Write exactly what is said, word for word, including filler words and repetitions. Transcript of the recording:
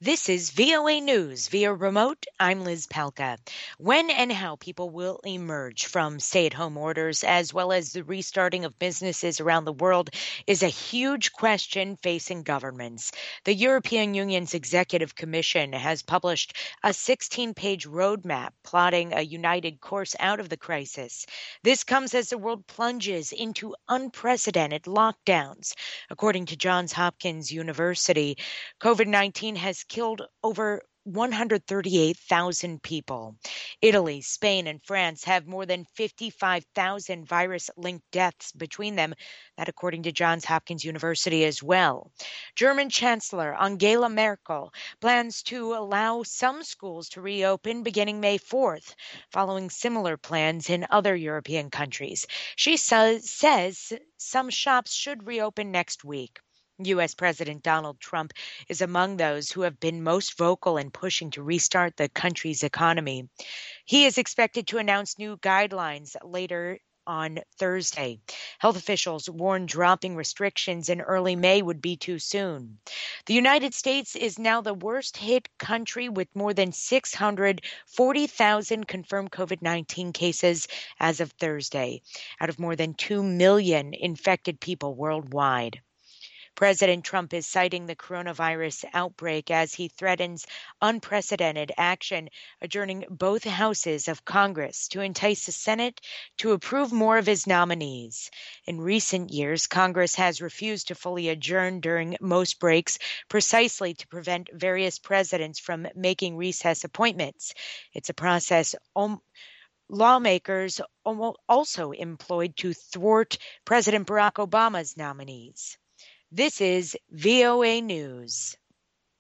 This is V O A News via remote. I'm Liz Palka. When and how people will emerge from stay at home orders, as well as the restarting of businesses around the world, is a huge question facing governments. The European Union's Executive Commission has published a sixteen page roadmap plotting a united course out of the crisis. This comes as the world plunges into unprecedented lockdowns. According to Johns Hopkins University, COVID nineteen has killed over one hundred thirty-eight thousand people. Italy, Spain, and France have more than fifty-five thousand virus linked deaths between them, that according to Johns Hopkins University as well. German Chancellor Angela Merkel plans to allow some schools to reopen beginning May fourth, following similar plans in other European countries. She says, says some shops should reopen next week. U S. President Donald Trump is among those who have been most vocal in pushing to restart the country's economy. He is expected to announce new guidelines later on Thursday. Health officials warn dropping restrictions in early May would be too soon. The United States is now the worst hit country with more than six hundred forty thousand confirmed COVID nineteen cases as of Thursday, out of more than two million infected people worldwide. President Trump is citing the coronavirus outbreak as he threatens unprecedented action, adjourning both houses of Congress to entice the Senate to approve more of his nominees. In recent years, Congress has refused to fully adjourn during most breaks precisely to prevent various presidents from making recess appointments. It's a process om- lawmakers also employed to thwart President Barack Obama's nominees. This is V O A News.